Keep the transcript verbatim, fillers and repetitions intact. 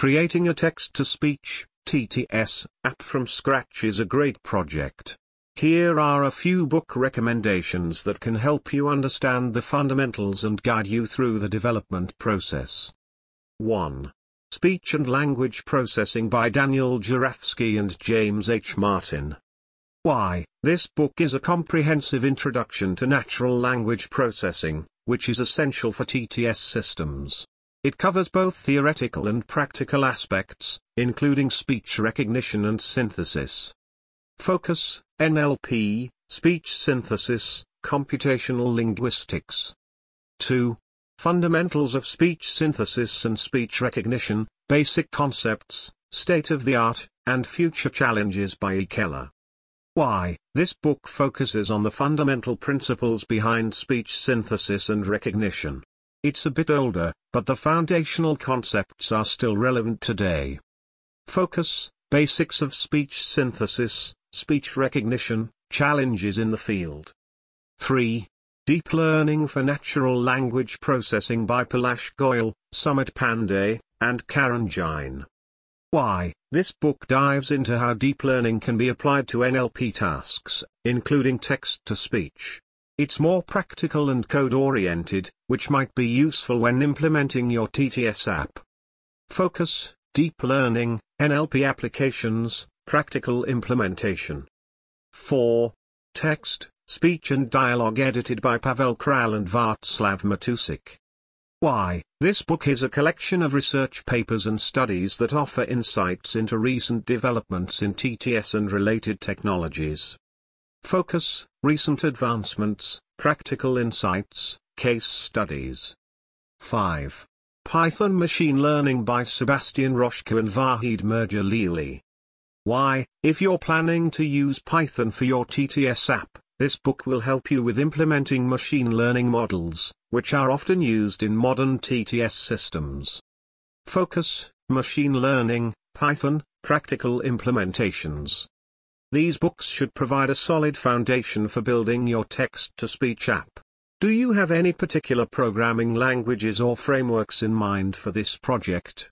Creating a text-to-speech (T T S) app from scratch is a great project. Here are a few book recommendations that can help you understand the fundamentals and guide you through the development process. one. Speech and Language Processing by Daniel Jurafsky and James H. Martin. Why, this book is a comprehensive introduction to natural language processing, which is essential for T T S systems. It covers both theoretical and practical aspects, including speech recognition and synthesis. Focus, N L P, Speech Synthesis, Computational Linguistics. two. Fundamentals of Speech Synthesis and Speech Recognition, Basic Concepts, State-of-the-Art, and Future Challenges by E. Keller. Why, this book focuses on the fundamental principles behind speech synthesis and recognition. It's a bit older, but the foundational concepts are still relevant today. Focus, Basics of Speech Synthesis, Speech Recognition, Challenges in the Field. three. Deep Learning for Natural Language Processing by Palash Goyal, Sumit Pandey, and Karan Jain. Why, this book dives into how deep learning can be applied to N L P tasks, including text-to-speech. It's more practical and code-oriented, which might be useful when implementing your T T S app. Focus, Deep Learning, N L P Applications, Practical Implementation. four. Text, Speech and Dialogue edited by Pavel Kral and Václav Matusik. Why, this book is a collection of research papers and studies that offer insights into recent developments in T T S and related technologies. Focus, Recent Advancements, Practical Insights, Case Studies. five. Python Machine Learning by Sebastian Roschke and Vahid Mirjalili. Why, if you're planning to use Python for your T T S app, this book will help you with implementing machine learning models, which are often used in modern T T S systems. Focus, Machine Learning, Python, Practical Implementations. These books should provide a solid foundation for building your text-to-speech app. Do you have any particular programming languages or frameworks in mind for this project?